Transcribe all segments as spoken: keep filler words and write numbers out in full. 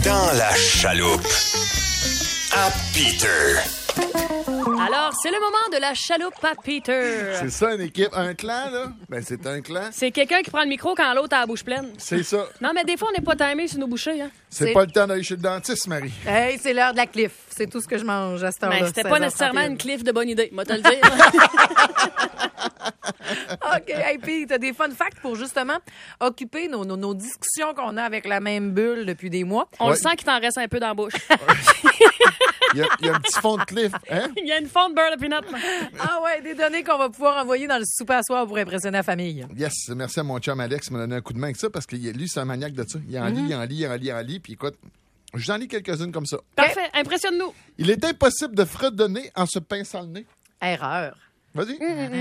Dans la chaloupe. À Peter. Alors, c'est le moment de la chaloupe à Peter. C'est ça, une équipe. Un clan, là? Ben, c'est un clan. C'est quelqu'un qui prend le micro quand l'autre a la bouche pleine. C'est ça. Non, mais des fois, on n'est pas timé sur nos bouchées. Hein. C'est, C'est- pas le temps d'aller chez le dentiste, Marie. Hey, c'est l'heure de la cliff. C'est tout ce que je mange à cette heure-là. Mais c'était pas seize heures nécessairement trente et un. une cliff de bonne idée, moi te le dire. OK. Hey, puis t'as des fun facts pour justement occuper nos, nos, nos discussions qu'on a avec la même bulle depuis des mois. On Ouais. le sent qu'il t'en reste un peu dans la bouche. Il y a, il y a un petit fond de cliff. Hein? Il y a une fond de beurre de peanut. Ah ouais, des données qu'on va pouvoir envoyer dans le souper à soir pour impressionner la famille. Yes, merci à mon chum Alex qui m'a donné un coup de main avec ça parce que lui, c'est un maniaque de ça. Il en lit, il en lit, il en lit, il en lit. Puis écoute, j'en lis quelques-unes comme ça. Parfait, impressionne-nous. Il est impossible de fredonner en se pinçant le nez. Erreur. Vas-y.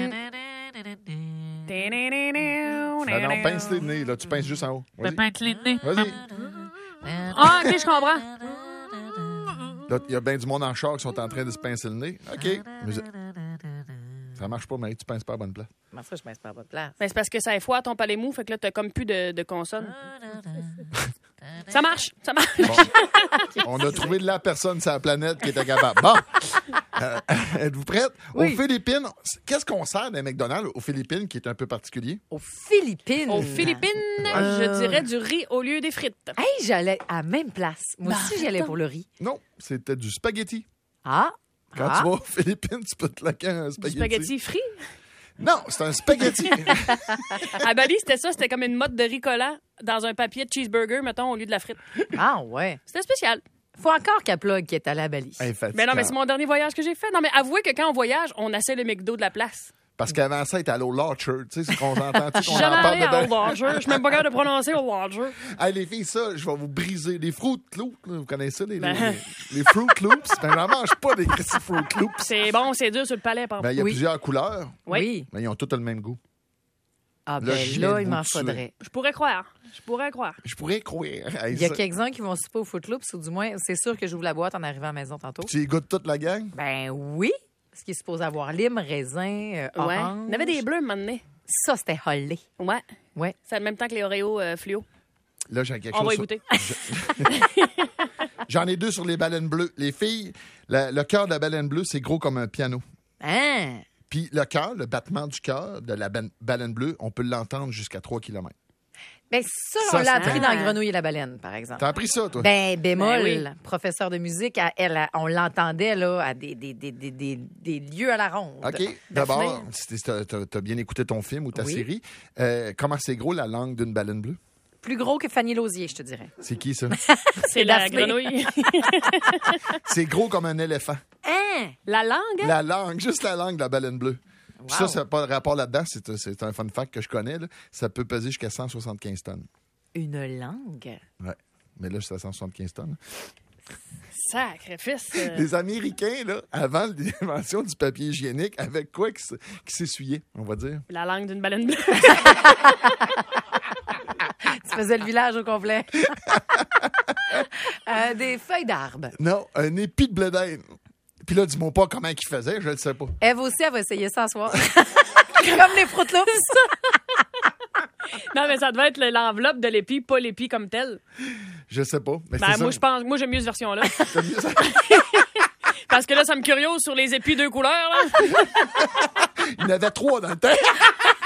Non, non, pince le nez, là. Tu pinces juste en haut. Vas-y. Vas-y. Ah, OK, je comprends. Là, il y a bien du monde en char qui sont en train de se pincer le nez. OK. Mais ça marche pas, Marie. Tu pinces pas à la bonne place. Comment ça, je pince pas à votre place? Ben, c'est parce que ça est foire ton palais mou, fait que là, t'as comme plus de, de consonnes. Ça marche, ça marche. Bon. On a trouvé la personne sur la planète qui était capable. Bon. Euh, êtes-vous prête? Oui. Aux Philippines, qu'est-ce qu'on sert d'un McDonald's aux Philippines qui est un peu particulier? Aux Philippines. Aux Philippines, je dirais du riz au lieu des frites. Hey, j'allais à la même place. Moi Ben, aussi, j'allais attends. pour le riz. Non, c'était du spaghetti. Ah. Quand ah. tu vas aux Philippines, tu peux te claquer un Du spaghetti. spaghetti frit. Non, c'est un spaghetti. À Bali, c'était ça, c'était comme une motte de riz collant dans un papier de cheeseburger, mettons, au lieu de la frite. Ah ouais. C'était spécial. Faut encore qu'à plug qui est allé à Bali. Hey, fatigant. Mais non, mais c'est mon dernier voyage que j'ai fait. Non, mais avouez que quand on voyage, on essaie le McDo de la place. Parce qu'avant ça, il était allé au Larcher. Tu sais, c'est qu'on entend, tu sais, Je qu'on suis jamais en parle allé à dedans. Old Lodger. Je suis même pas capable de prononcer Old Lodger. Hey, les filles, ça, je vais vous briser. Les Fruit Loops, là, vous connaissez ça, les, Ben. les, les Fruit Loops? Ben, j'en mange pas des Christy Fruit Loops. C'est bon, c'est dur sur le palais, par Ben, il y a Oui. plusieurs couleurs, Oui. mais ils ont tous le même goût. Ah Là, ben je viens là, de il vous m'en tuer. faudrait. Je pourrais croire. Je pourrais croire. Je pourrais croire. Hey, Il y a ça- quelques-uns qui vont souper au Footloops, ou du moins, c'est sûr que j'ouvre la boîte en arrivant à la maison tantôt. Tu y goûtes toute la gang? Ben oui. Ce qui est supposé avoir lime, raisin, euh, Ouais. orange. Il y en avait des bleus, un moment donné. Ça, c'était holé. Ouais. Ouais. C'est en même temps que les Oreos euh, fluo. Là, j'ai quelque On va chose. y sur- goûter. J'en ai deux sur les baleines bleues. Les filles, la- le cœur de la baleine bleue, c'est gros comme un piano. Hein? Puis le cœur, le battement du cœur de la ba- baleine bleue, on peut l'entendre jusqu'à trois kilomètres. Ben ça, Ça, on l'a c'est- appris Ah. dans Grenouille et la baleine, par exemple. T'as appris ça, toi? Ben, bémol, Ben professeur de musique, à- elle, à- on l'entendait là, à des, des, des, des, des, des lieux à la ronde. OK. D'abord, si t'as t'as bien écouté ton film ou ta Oui. série, euh, comment c'est gros la langue d'une baleine bleue? Plus gros que Fanny Lausier, je te dirais. C'est qui, ça? C'est la Daphné. grenouille. C'est gros comme un éléphant. Hein? La langue? La langue, juste la langue de la baleine bleue. Puis Wow. ça, ça n'a pas de rapport là-dedans. C'est un- C'est un fun fact que je connais. Là. Ça peut peser jusqu'à cent soixante-quinze tonnes. Une langue? Ouais. Mais là, c'est à cent soixante-quinze tonnes. Sacrifice. euh. Les Américains, là, avant l'invention du papier hygiénique, avec quoi qui s- qui s'essuyaient, on va dire? La langue d'une baleine bleue. Tu faisais le village au complet. Euh, des feuilles d'arbre. Non, un épi de blé d'Inde. Puis là, dis-moi pas comment ils faisaient, je ne le sais pas. Eve aussi, elle va essayer ça ce soir. Comme les Fruit Loops. Non, mais ça devait être le- l'enveloppe de l'épi, pas l'épi comme tel. Je sais pas. Mais Ben, c'est moi, ça. je pense, moi, j'aime mieux cette version-là. T'as mieux ça? Parce que là, ça me curiose sur les épis deux couleurs, là. Il y en avait trois dans le temps.